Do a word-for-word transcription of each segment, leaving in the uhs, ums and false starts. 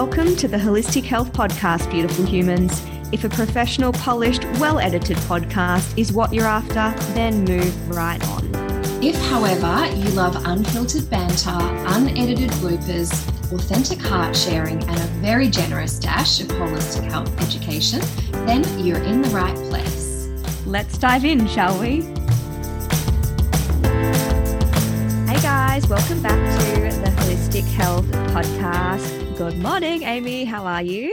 Welcome to the Holistic Health Podcast, beautiful humans. If a professional, polished, well-edited podcast is what you're after, then move right on. If, however, you love unfiltered banter, unedited bloopers, authentic heart sharing, and a very generous dash of holistic health education, then you're in the right place. Let's dive in, shall we? Hey guys, welcome back to the Holistic Health Podcast. Good morning, Amy. How are you?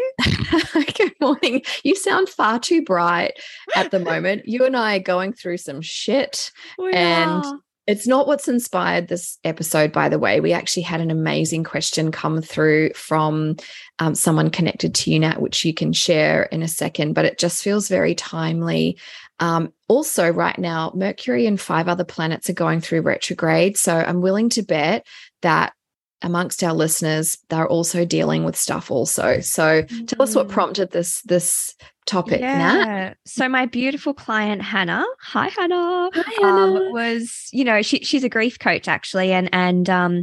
Good morning. You sound far too bright at the moment. You and I are going through some shit. We and are. It's not what's inspired this episode, by the way. We actually had an amazing question come through from um, someone connected to you, Nat, which you can share in a second, but it just feels very timely. Um, also, right now, Mercury and five other planets are going through retrograde. So I'm willing to bet that amongst our listeners, they're also dealing with stuff also. So mm-hmm. tell us what prompted this this topic, yeah. Nat. So my beautiful client, Hannah, hi, Hannah, hi, Hannah. Um, was, you know, she, she's a grief coach actually. And, and um,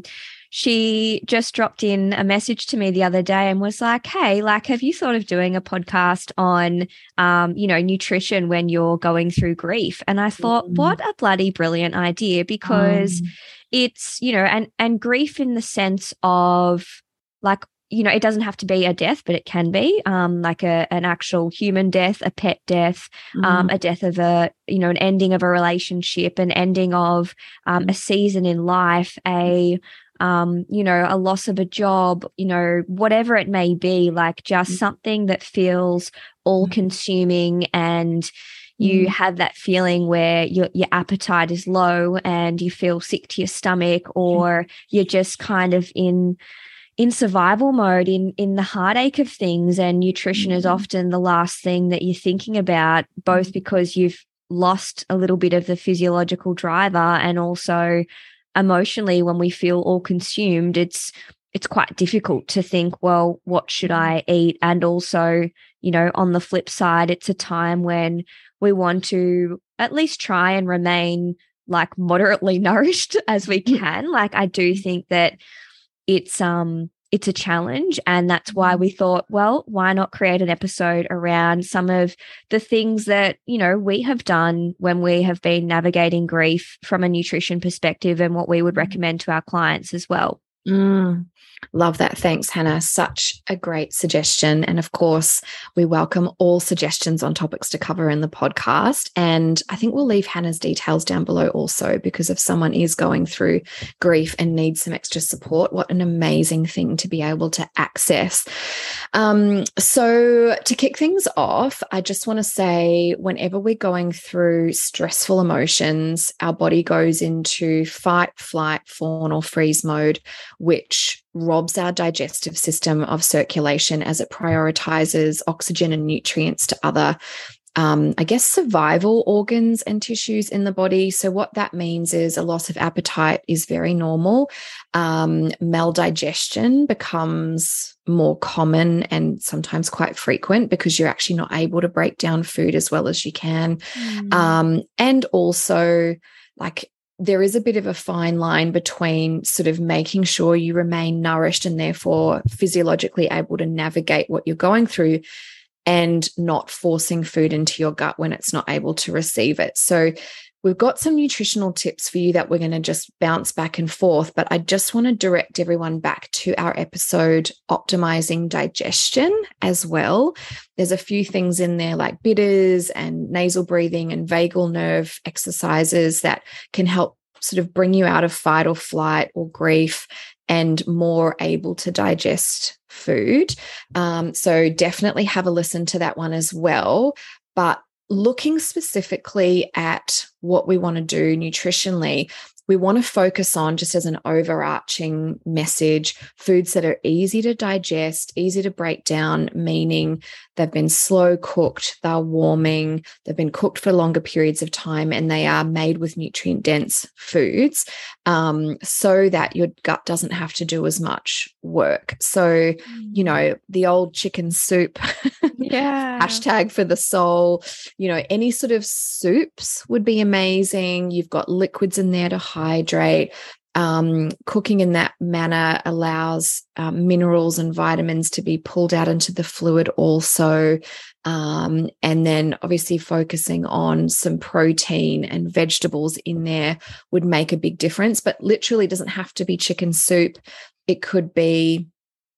she just dropped in a message to me the other day and was like, hey, like, have you thought of doing a podcast on, um, you know, nutrition when you're going through grief? And I thought, mm. what a bloody brilliant idea, because um. it's, you know, and, and grief in the sense of like, you know, it doesn't have to be a death, but it can be um, like a, an actual human death, a pet death, mm. um, a death of a, you know, an ending of a relationship, an ending of um, mm. a season in life, a, um, you know, a loss of a job, you know, whatever it may be, like just mm. something that feels all consuming, and you mm. have that feeling where your your appetite is low and you feel sick to your stomach, or mm. you're just kind of in in survival mode, in in the heartache of things, and nutrition mm. is often the last thing that you're thinking about, both because you've lost a little bit of the physiological driver, and also emotionally, when we feel all consumed, it's it's quite difficult to think, well, what should I eat? And also, you know, on the flip side, it's a time when we want to at least try and remain like moderately nourished as we can. Like, I do think that it's um it's a challenge, and that's why we thought, well, why not create an episode around some of the things that, you know, we have done when we have been navigating grief from a nutrition perspective, and what we would recommend to our clients as well. Mm, love that. Thanks, Hannah. Such a great suggestion. And of course, we welcome all suggestions on topics to cover in the podcast. And I think we'll leave Hannah's details down below also, because if someone is going through grief and needs some extra support, what an amazing thing to be able to access. Um, so to kick things off, I just want to say, whenever we're going through stressful emotions, our body goes into fight, flight, fawn, or freeze mode, which robs our digestive system of circulation as it prioritizes oxygen and nutrients to other, um, I guess, survival organs and tissues in the body. So what that means is a loss of appetite is very normal. Um, maldigestion becomes more common and sometimes quite frequent, because you're actually not able to break down food as well as you can. Mm. Um, and also, like, there is a bit of a fine line between sort of making sure you remain nourished and therefore physiologically able to navigate what you're going through, and not forcing food into your gut when it's not able to receive it. So we've got some nutritional tips for you that we're going to just bounce back and forth, but I just want to direct everyone back to our episode, Optimizing Digestion, as well. There's a few things in there like bitters and nasal breathing and vagal nerve exercises that can help sort of bring you out of fight or flight or grief and more able to digest food. Um, so definitely have a listen to that one as well. But looking specifically at what we want to do nutritionally, we want to focus on, just as an overarching message, foods that are easy to digest, easy to break down, meaning they've been slow cooked, they're warming, they've been cooked for longer periods of time, and they are made with nutrient-dense foods, um, so that your gut doesn't have to do as much work. So, you know, the old chicken soup, yeah, hashtag for the soul, you know, any sort of soups would be amazing. You've got liquids in there to hydrate. Um, cooking in that manner allows um, minerals and vitamins to be pulled out into the fluid also. Um, and then obviously focusing on some protein and vegetables in there would make a big difference, but literally doesn't have to be chicken soup. It could be,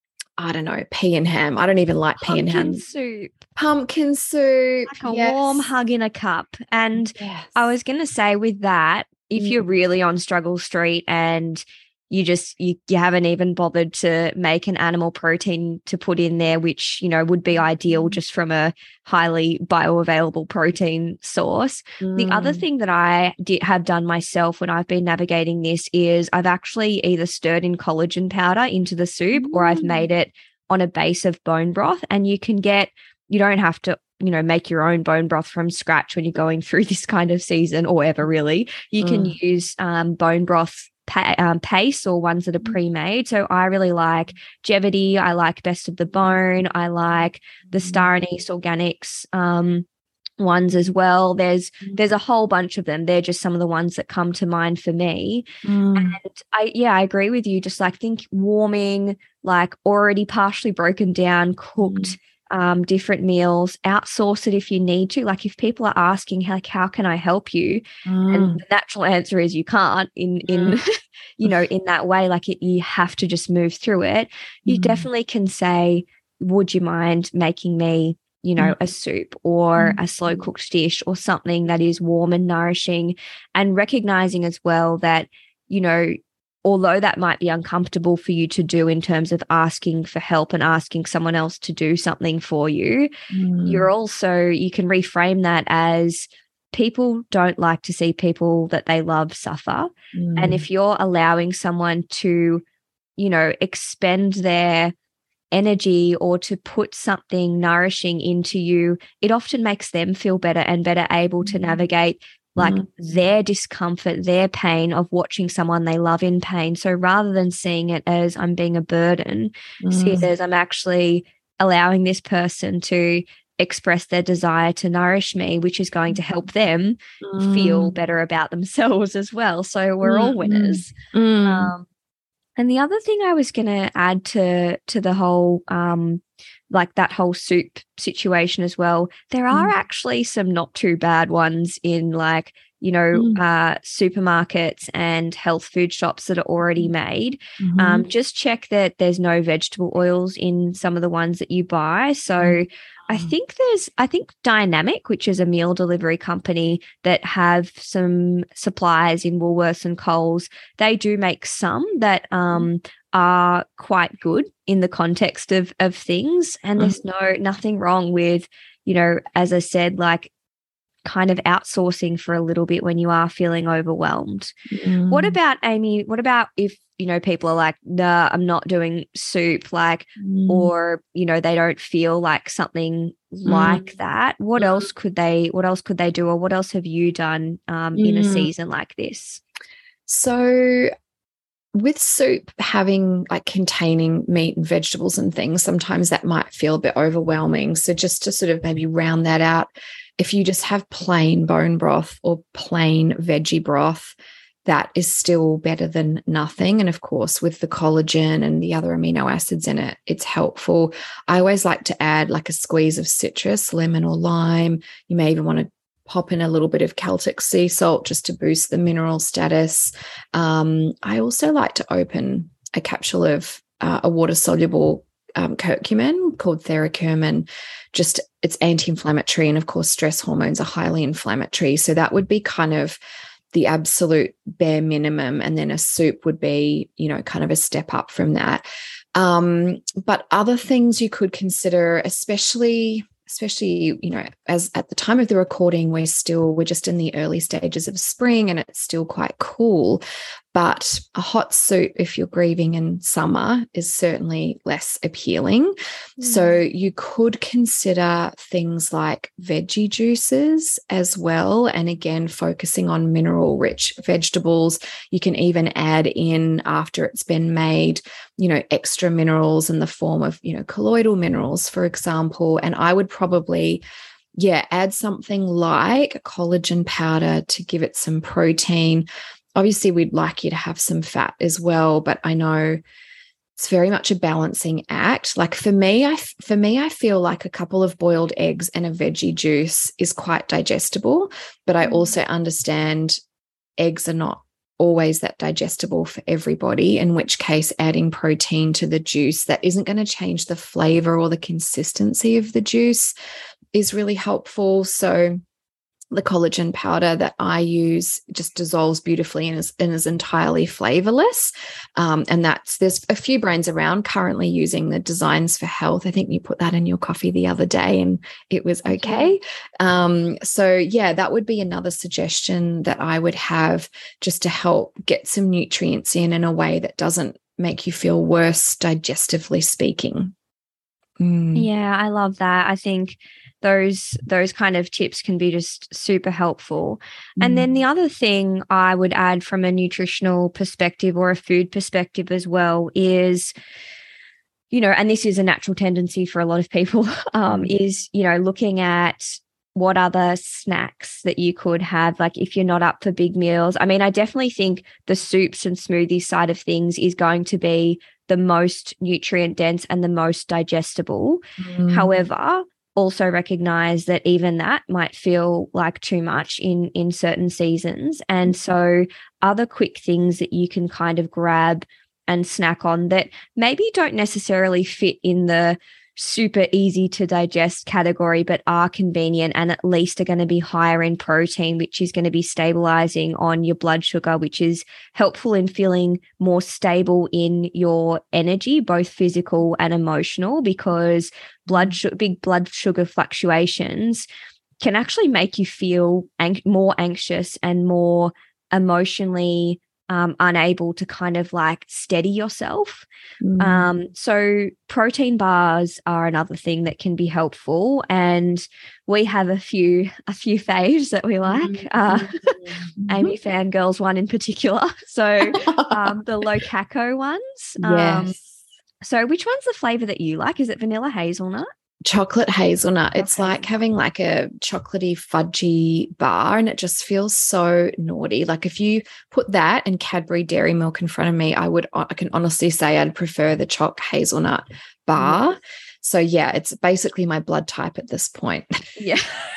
I don't know, pea and ham. I don't even like pea and ham. Pumpkin soup. Pumpkin soup. Like a yes. warm hug in a cup. And yes. I was going to say with that, if Mm. you're really on struggle street and you just, you, you haven't even bothered to make an animal protein to put in there, which, you know, would be ideal just from a highly bioavailable protein source. Mm. The other thing that I did have done myself when I've been navigating this is I've actually either stirred in collagen powder into the soup Mm. or I've made it on a base of bone broth. And you can get, you don't have to, you know, make your own bone broth from scratch when you're going through this kind of season or ever really. You can Mm. use um, bone broth pa- um, paste or ones that are pre-made. So I really like Jevity. I like Best of the Bone. I like the Star Anise Organics um, ones as well. There's there's a whole bunch of them. They're just some of the ones that come to mind for me. Mm. And I yeah, I agree with you. Just like think warming, like already partially broken down, cooked. Mm. Um, different meals, outsource it if you need to. Like if people are asking, like, how can I help you? Mm. And the natural answer is you can't in, in Mm. you know, in that way, like it, you have to just move through it. You Mm. definitely can say, would you mind making me, you know, a soup or Mm. a slow cooked dish or something that is warm and nourishing, and recognizing as well that, you know, although that might be uncomfortable for you to do in terms of asking for help and asking someone else to do something for you, Mm. you're also, you can reframe that as people don't like to see people that they love suffer. Mm. And if you're allowing someone to, you know, expend their energy or to put something nourishing into you, it often makes them feel better and better able to navigate like Mm. their discomfort, their pain of watching someone they love in pain. So rather than seeing it as I'm being a burden, Mm. see it as I'm actually allowing this person to express their desire to nourish me, which is going to help them Mm. feel better about themselves as well. So we're all Mm. winners. Mm. Um, and the other thing I was going to add to to the whole um, like that whole soup situation as well, there are Mm. actually some not too bad ones in like, you know, Mm. uh, supermarkets and health food shops that are already made. Mhm. Um, just check that there's no vegetable oils in some of the ones that you buy. So I think there's, I think Dynamic, which is a meal delivery company that have some supplies in Woolworths and Coles, they do make some that um, are quite good in the context of of things. And there's no nothing wrong with, you know, as I said, like kind of outsourcing for a little bit when you are feeling overwhelmed. Mm. What about, Amy, what about if, you know, people are like, nah, I'm not doing soup, like, Mm. or, you know, they don't feel like something like that. What Mm. else could they, what else could they do? Or what else have you done um, in a Mm. season like this? So with soup having like containing meat and vegetables and things, sometimes that might feel a bit overwhelming. So just to sort of maybe round that out, if you just have plain bone broth or plain veggie broth, that is still better than nothing. And of course, with the collagen and the other amino acids in it, it's helpful. I always like to add like a squeeze of citrus, lemon or lime. You may even want to pop in a little bit of Celtic sea salt just to boost the mineral status. Um, I also like to open a capsule of uh, a water-soluble um, curcumin called Theracurmin. Just it's anti-inflammatory, and of course, stress hormones are highly inflammatory. So that would be kind of the absolute bare minimum, and then a soup would be, you know, kind of a step up from that. Um, but other things you could consider, especially especially, you know, as at the time of the recording, we're still, we're just in the early stages of spring and it's still quite cool. But a hot soup, if you're grieving in summer, is certainly less appealing. Mm. So you could consider things like veggie juices as well. And again, focusing on mineral-rich vegetables. You can even add in, after it's been made, you know, extra minerals in the form of, you know, colloidal minerals, for example. And I would probably, yeah, add something like a collagen powder to give it some protein. obviously we'd like you to have some fat as well, but I know it's very much a balancing act. Like for me, I for me, I feel like a couple of boiled eggs and a veggie juice is quite digestible, but I also understand eggs are not always that digestible for everybody, in which case adding protein to the juice that isn't going to change the flavor or the consistency of the juice is really helpful. So the collagen powder that I use just dissolves beautifully and is, and is entirely flavorless. Um, and that's, there's a few brands around currently using the Designs for Health. I think you put that in your coffee the other day and it was okay. Um, so yeah, that would be another suggestion that I would have, just to help get some nutrients in in a way that doesn't make you feel worse digestively speaking. Mm. Yeah, I love that. I think those those kind of tips can be just super helpful. Mm. And then the other thing I would add from a nutritional perspective or a food perspective as well is, you know, and this is a natural tendency for a lot of people, um, mm. is, you know, looking at what other snacks that you could have, like if you're not up for big meals. I mean, I definitely think the soups and smoothies side of things is going to be the most nutrient dense and the most digestible. Mm. However, also recognize that even that might feel like too much in in certain seasons. And so other quick things that you can kind of grab and snack on that maybe don't necessarily fit in the super easy to digest category, but are convenient and at least are going to be higher in protein, which is going to be stabilizing on your blood sugar, which is helpful in feeling more stable in your energy, both physical and emotional, because blood su- big blood sugar fluctuations can actually make you feel ang- more anxious and more emotionally Um, unable to kind of like steady yourself. Mm. Um, so protein bars are another thing that can be helpful, and we have a few a few faves that we like. Uh, mm-hmm. Amy Fangirls one in particular. So um, the low caco ones. Yes. Um, so which one's the flavor that you like? Is it vanilla hazelnut? Chocolate hazelnut. It's okay. Like having like a chocolatey fudgy bar, and it just feels so naughty. Like if you put that and Cadbury Dairy Milk in front of me, I would, I can honestly say I'd prefer the choc hazelnut bar. Mm. So yeah, it's basically my blood type at this point. Yeah.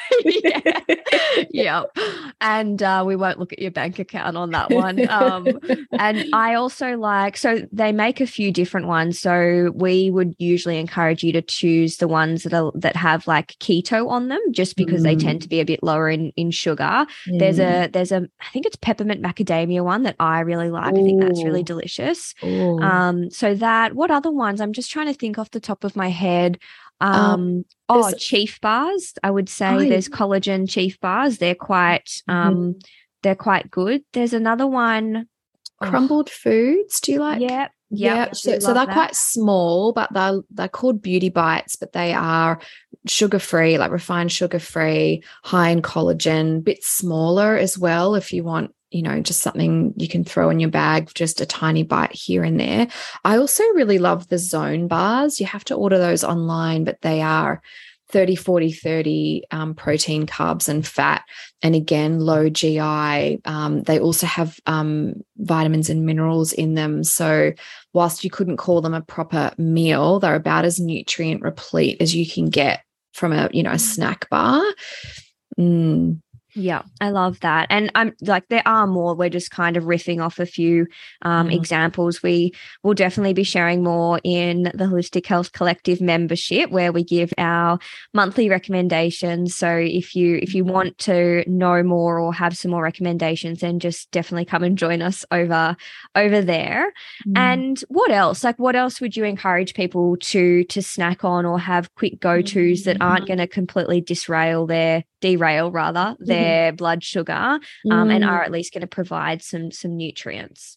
yeah. yeah. And uh, we won't look at your bank account on that one. Um, and I also like, so they make a few different ones. So we would usually encourage you to choose the ones that are, that have like keto on them, just because mm. they tend to be a bit lower in, in sugar. Mm. There's a, there's a, I think it's peppermint macadamia one that I really like. Ooh. I think that's really delicious. Ooh. Um, so that, what other ones? I'm just trying to think off the top of my head. Um, um oh, Chief bars. I would say oh, there's collagen Chief bars. They're quite, um, mm-hmm. they're quite good. There's another one, Crumbled oh. Foods. Do you like? Yeah, yeah. yeah. So, so they're that. quite small, but they're they're called Beauty Bites, but they are sugar free, like refined sugar free, high in collagen. Bit smaller as well if you want, you know, just something you can throw in your bag, just a tiny bite here and there. I also really love the Zone bars. You have to order those online, but they are thirty, forty, thirty um, protein, carbs, and fat. And again, low G I. Um, they also have um, vitamins and minerals in them. So whilst you couldn't call them a proper meal, they're about as nutrient replete as you can get from a, you know, a snack bar. Mm. Yeah, I love that. And I'm like, there are more. We're just kind of riffing off a few um, mm. examples. We will definitely be sharing more in the Holistic Health Collective membership, where we give our monthly recommendations. So if you if you want to know more or have some more recommendations, then just definitely come and join us over over there. Mm. And what else? Like, what else would you encourage people to to snack on or have quick go-tos mm. that aren't going to completely disrail their derail rather their mm. blood sugar um, mm. and are at least going to provide some some nutrients?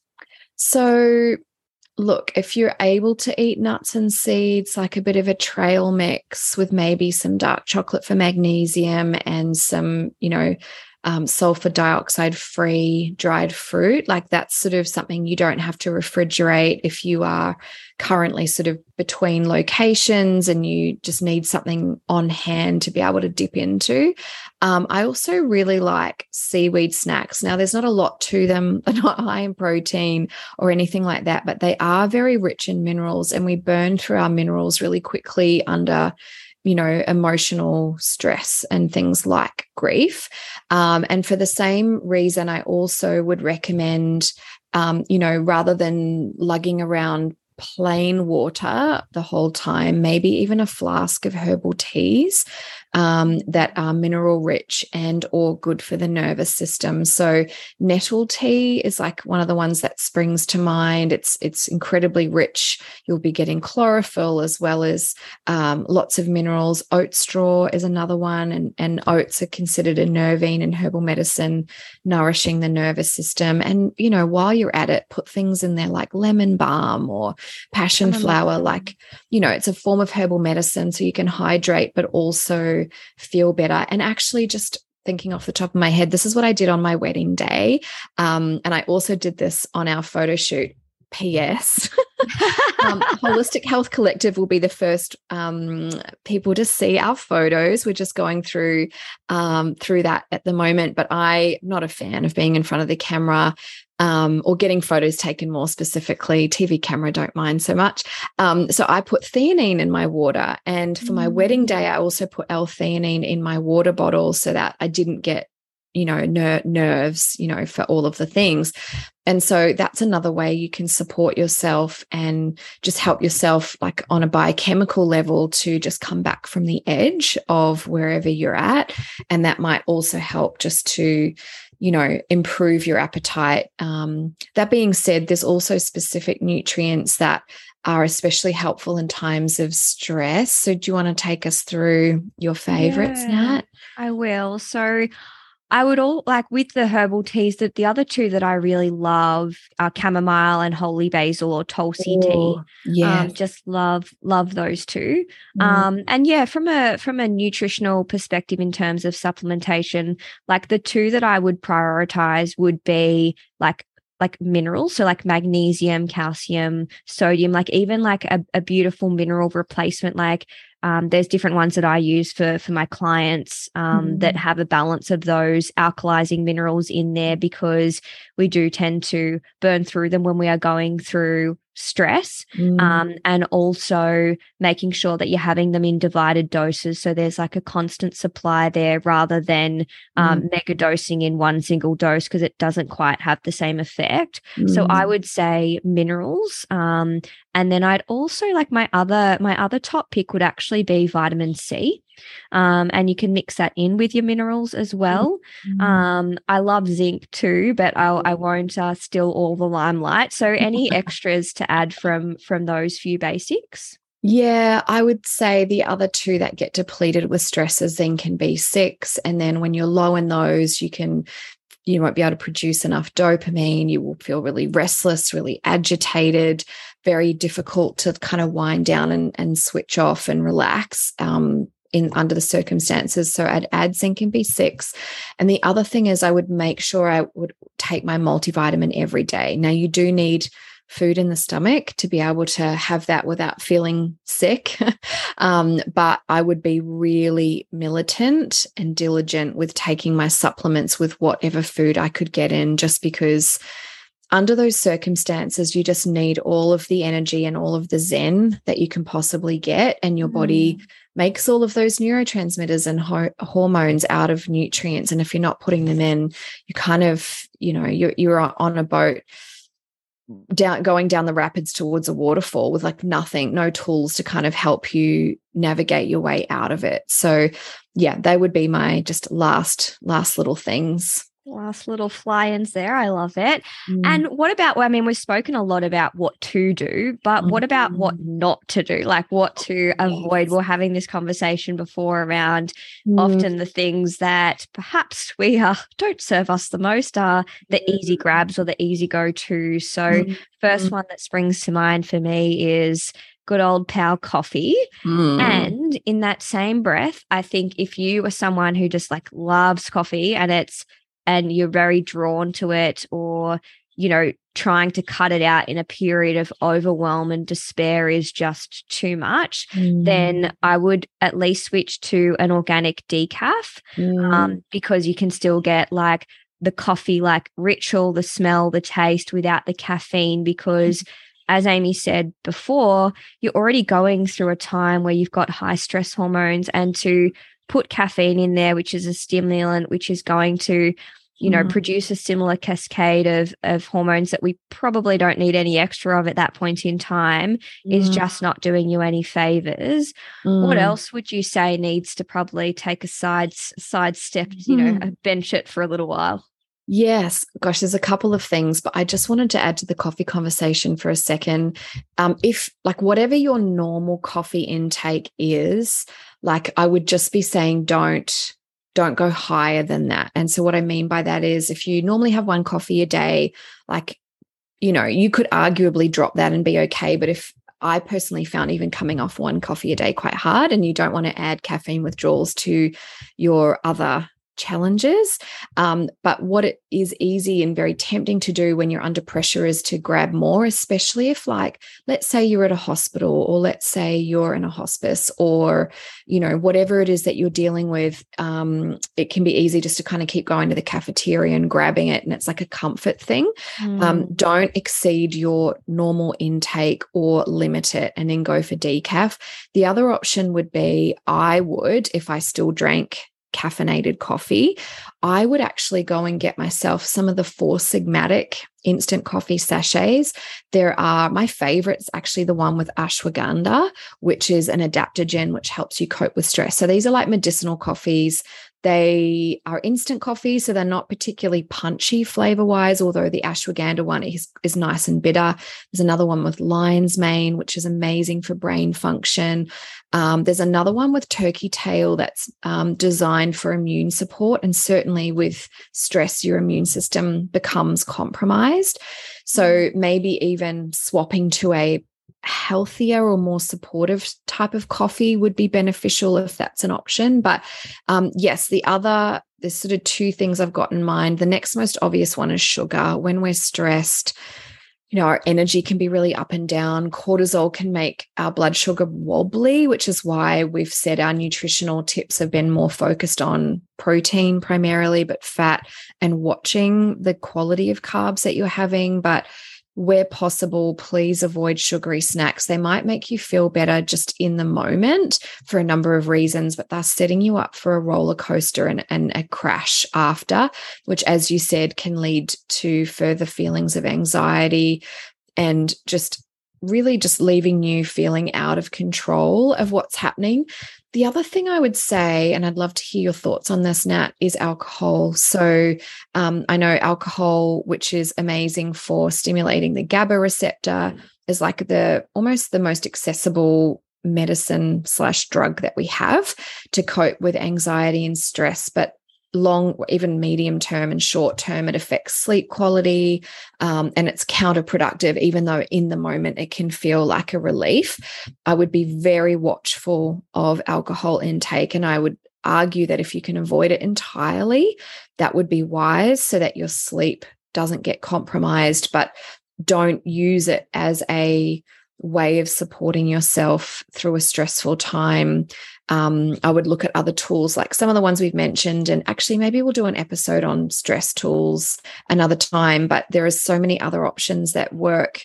So look, if you're able to eat nuts and seeds, like a bit of a trail mix with maybe some dark chocolate for magnesium and some, you know, um, sulfur dioxide free dried fruit. Like that's sort of something you don't have to refrigerate if you are currently sort of between locations and you just need something on hand to be able to dip into. Um, I also really like seaweed snacks. Now, there's not a lot to them. They're not high in protein or anything like that, but they are very rich in minerals, and we burn through our minerals really quickly under, you know, emotional stress and things like grief. Um, and for the same reason, I also would recommend, um, you know, rather than lugging around plain water the whole time, maybe even a flask of herbal teas um, that are mineral rich and or good for the nervous system. So nettle tea is like one of the ones that springs to mind. It's it's incredibly rich. You'll be getting chlorophyll as well as um, lots of minerals. Oat straw is another one, and, and oats are considered a nervine in herbal medicine, nourishing the nervous system. And, you know, while you're at it, put things in there like lemon balm or passion flower. Like, you know, it's a form of herbal medicine, so you can hydrate but also feel better. And actually, just thinking off the top of my head, this is what I did on my wedding day. Um, and I also did this on our photo shoot. P S um, Holistic Health Collective will be the first um, people to see our photos. We're just going through um, through that at the moment, but I'm not a fan of being in front of the camera um, or getting photos taken more specifically. T V camera, don't mind so much. Um, so I put theanine in my water, and for my mm. wedding day, I also put L-theanine in my water bottle so that I didn't get, you know, ner- nerves, you know, for all of the things. And so that's another way you can support yourself and just help yourself, like on a biochemical level, to just come back from the edge of wherever you're at. And that might also help just to, you know, improve your appetite. Um, that being said, there's also specific nutrients that are especially helpful in times of stress. So do you want to take us through your favorites, yeah, Nat? I will. So I would all like with the herbal teas, that the other two that I really love are chamomile and holy basil or tulsi oh, tea. Yeah. Um, just love, love those two. Mm. Um, and yeah, from a from a nutritional perspective in terms of supplementation, like the two that I would prioritize would be like like minerals, so like magnesium, calcium, sodium, like even like a, a beautiful mineral replacement. Like um, there's different ones that I use for for my clients um, mm. that have a balance of those alkalizing minerals in there, because we do tend to burn through them when we are going through stress, mm. um, and also making sure that you're having them in divided doses, so there's like a constant supply there rather than um, mm. mega dosing in one single dose, because it doesn't quite have the same effect. Mm. So I would say minerals, um, and then I'd also like my other my other top pick would actually be vitamin C. Um, and you can mix that in with your minerals as well. Mm. Um, I love zinc too, but I'll, I won't uh, steal all the limelight. So any extras to add from from those few basics? Yeah, I would say the other two that get depleted with stress are zinc and B six. And then when you're low in those, you can you won't be able to produce enough dopamine. You will feel really restless, really agitated, very difficult to kind of wind down and, and switch off and relax um, in under the circumstances. So I'd add zinc and B six. And the other thing is I would make sure I would take my multivitamin every day. Now, you do need food in the stomach to be able to have that without feeling sick. um, but I would be really militant and diligent with taking my supplements with whatever food I could get in, just because under those circumstances, you just need all of the energy and all of the zen that you can possibly get. And your mm. body makes all of those neurotransmitters and ho- hormones out of nutrients. And if you're not putting them in, you kind of, you know, you're, you're on a boat down going down the rapids towards a waterfall with like nothing, no tools to kind of help you navigate your way out of it. So yeah, they would be my just last last little things. Last little fly-ins there. I love it. Mm. And what about, well, I mean, we've spoken a lot about what to do, but mm. what about what not to do? Like what to avoid? We're having this conversation before around mm. often the things that perhaps we uh, don't serve us the most are the easy grabs or the easy go-to. So mm. first one that springs to mind for me is good old pal coffee. Mm. And in that same breath, I think if you are someone who just like loves coffee and it's and you're very drawn to it, or, you know, trying to cut it out in a period of overwhelm and despair is just too much, Mm. then I would at least switch to an organic decaf, Mm. um, because you can still get like the coffee, like ritual, the smell, the taste without the caffeine, because as Amy said before, you're already going through a time where you've got high stress hormones, and to put caffeine in there, which is a stimulant, which is going to, you know, Mm. produce produce a similar cascade of, of hormones that we probably don't need any extra of at that point in time, is Mm. just not doing you any favors. Mm. What else would you say needs to probably take a side, side step, you know, Mm. bench it for a little while? Yes, gosh, there's a couple of things, but I just wanted to add to the coffee conversation for a second. Um, if like whatever your normal coffee intake is, like I would just be saying don't don't go higher than that. And so what I mean by that is if you normally have one coffee a day, like, you know, you could arguably drop that and be okay. But if I personally found even coming off one coffee a day quite hard, and you don't want to add caffeine withdrawals to your other challenges. Um, but what it is easy and very tempting to do when you're under pressure is to grab more, especially if, like, let's say you're at a hospital, or let's say you're in a hospice, or, you know, whatever it is that you're dealing with. Um, it can be easy just to kind of keep going to the cafeteria and grabbing it. And it's like a comfort thing. Mm. Um, don't exceed your normal intake or limit it and then go for decaf. The other option would be, I would, if I still drank caffeinated coffee, I would actually go and get myself some of the Four Sigmatic instant coffee sachets. There are, my favorites, actually the one with ashwagandha, which is an adaptogen, which helps you cope with stress. So these are like medicinal coffees. They are instant coffee, so they're not particularly punchy flavor-wise, although the ashwagandha one is, is nice and bitter. There's another one with lion's mane, which is amazing for brain function. Um, there's another one with turkey tail that's um, designed for immune support, and certainly with stress, your immune system becomes compromised. So maybe even swapping to a healthier or more supportive type of coffee would be beneficial if that's an option. But um, yes, the other, there's sort of two things I've got in mind. The next most obvious one is sugar. When we're stressed, you know, our energy can be really up and down. Cortisol can make our blood sugar wobbly, which is why we've said our nutritional tips have been more focused on protein primarily, but fat, and watching the quality of carbs that you're having. But where possible, please avoid sugary snacks. They might make you feel better just in the moment for a number of reasons, but they're setting you up for a roller coaster and, and a crash after, which, as you said, can lead to further feelings of anxiety and just really just leaving you feeling out of control of what's happening. The other thing I would say, and I'd love to hear your thoughts on this, Nat, is alcohol. So um, I know alcohol, which is amazing for stimulating the GABA receptor, is like the almost the most accessible medicine slash drug that we have to cope with anxiety and stress. But long, even medium term and short term, it affects sleep quality, um, and it's counterproductive, even though in the moment it can feel like a relief. I would be very watchful of alcohol intake, and I would argue that if you can avoid it entirely, that would be wise, so that your sleep doesn't get compromised. But don't use it as a way of supporting yourself through a stressful time. Um, I would look at other tools like some of the ones we've mentioned, and actually maybe we'll do an episode on stress tools another time, but there are so many other options that work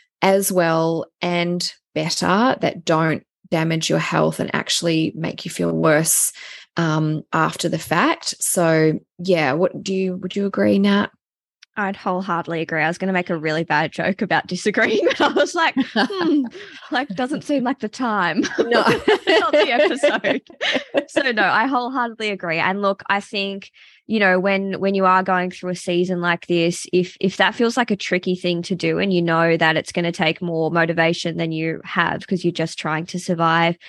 as well and better, that don't damage your health and actually make you feel worse um, after the fact. So yeah, what do you, would you agree, Nat? I'd wholeheartedly agree. I was going to make a really bad joke about disagreeing, but I was like, hmm, like doesn't seem like the time. No, not the episode. So no, I wholeheartedly agree. And look, I think, you know, when when you are going through a season like this, if if that feels like a tricky thing to do, and you know that it's going to take more motivation than you have because you're just trying to survive,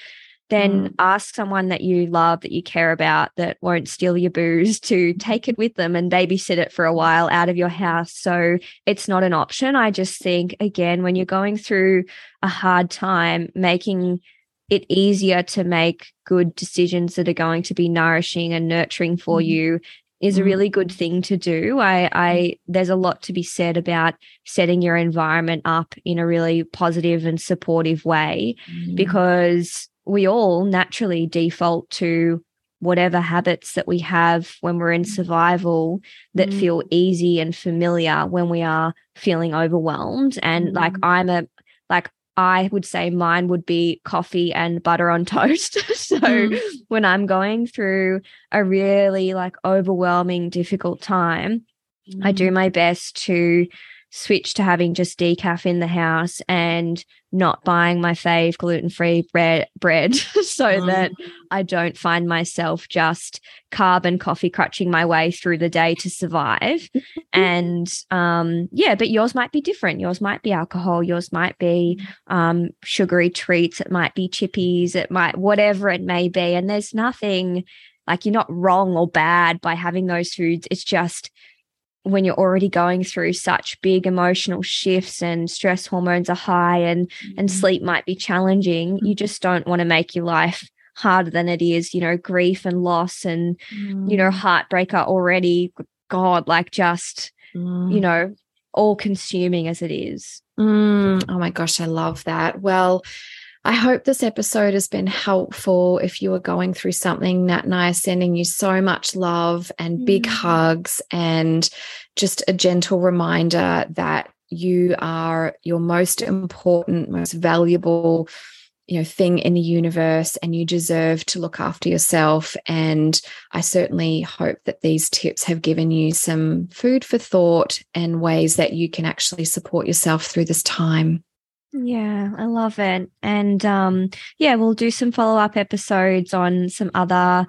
then Mm. ask someone that you love, that you care about, that won't steal your booze, to take it with them and babysit it for a while out of your house. So it's not an option. I just think, again, when you're going through a hard time, making it easier to make good decisions that are going to be nourishing and nurturing for Mm. you is a really good thing to do. I, I, there's a lot to be said about setting your environment up in a really positive and supportive way, Mm. because we all naturally default to whatever habits that we have when we're in survival that Mm. feel easy and familiar when we are feeling overwhelmed. And Mm. like I'm a, like I would say mine would be coffee and butter on toast. So Mm. when I'm going through a really like overwhelming, difficult time, I do my best to switch to having just decaf in the house and not buying my fave gluten-free bread, bread so Mm. that I don't find myself just carb and coffee crutching my way through the day to survive. And um, yeah, but yours might be different. Yours might be alcohol. Yours might be um, sugary treats. It might be chippies. It might, whatever it may be. And there's nothing like, you're not wrong or bad by having those foods. It's just, when you're already going through such big emotional shifts and stress hormones are high and Mm. and sleep might be challenging, you just don't want to make your life harder than it is. You know, grief and loss and, Mm. you know, heartbreak are already, God, like just, Mm. you know, all consuming as it is. Mm. Oh my gosh, I love that. Well, I hope this episode has been helpful. If you are going through something, Nat and I are sending you so much love and big Mm. hugs, and just a gentle reminder that you are your most important, most valuable, you know, thing in the universe, and you deserve to look after yourself. And I certainly hope that these tips have given you some food for thought and ways that you can actually support yourself through this time. Yeah, I love it. And um, yeah, we'll do some follow-up episodes on some other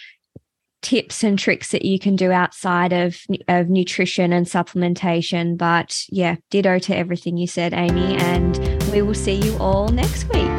tips and tricks that you can do outside of, of nutrition and supplementation. But yeah, ditto to everything you said, Amy, and we will see you all next week.